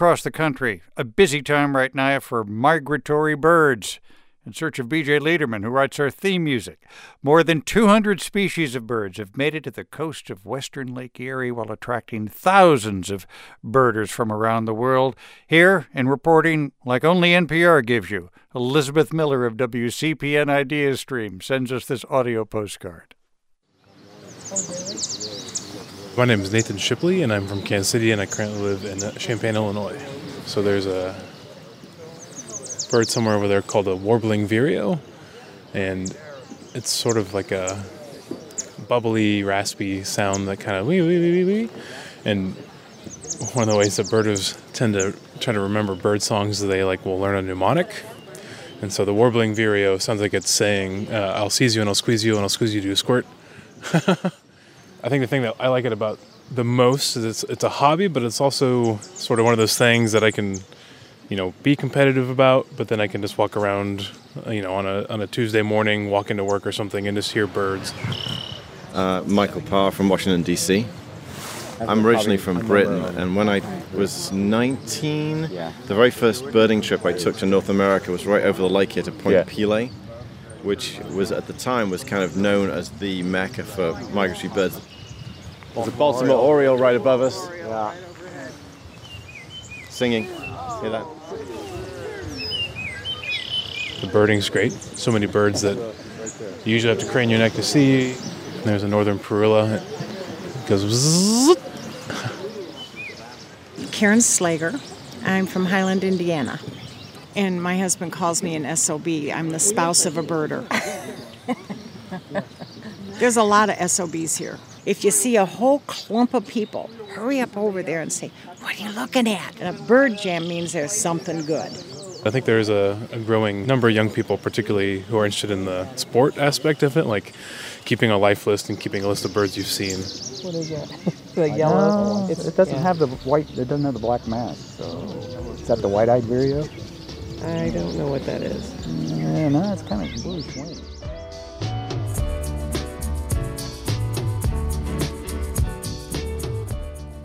across the country. A busy time right now for migratory birds. In search of B.J. Lederman, who writes our theme music. More than 200 species of birds have made it to the coast of western Lake Erie while attracting thousands of birders from around the world. Here, in reporting like only NPR gives you, Elizabeth Miller of WCPN Idea Stream sends us this audio postcard. My name is Nathan Shipley, and I'm from Kansas City, and I currently live in Champaign, Illinois. So there's a bird somewhere over there called a warbling vireo, and it's sort of like a bubbly, raspy sound that kind of wee, wee, wee, wee, wee. And one of the ways that birders tend to try to remember bird songs is they will learn a mnemonic. And so the warbling vireo sounds like it's saying, I'll seize you and I'll squeeze you and I'll squeeze you to a squirt. I think the thing that I like it about the most is it's a hobby, but it's also sort of one of those things that I can be competitive about, but then I can just walk around, on a Tuesday morning, walk into work or something and just hear birds. Michael Parr from Washington, D.C. I'm originally from Britain, and when I was 19, the very first birding trip I took to North America was right over the lake here to Point Pelee, which was at the time was kind of known as the mecca for migratory birds. There's a Baltimore Oriole right above us. Yeah. Singing. Hear that? The birding's great. So many birds that you usually have to crane your neck to see. There's a northern parula. It goes zzz. Karen Slager. I'm from Highland, Indiana. And my husband calls me an SOB. I'm the spouse of a birder. There's a lot of SOBs here. If you see a whole clump of people, hurry up over there and say, "What are you looking at?" And a bird jam means there's something good. I think there's a growing number of young people, particularly who are interested in the sport aspect of it, like keeping a life list and keeping a list of birds you've seen. What is that? The yellow? It doesn't have the white, it doesn't have the black mask, so is that the white-eyed vireo? I don't know what that is. Yeah, no, it's kind of bluish wing.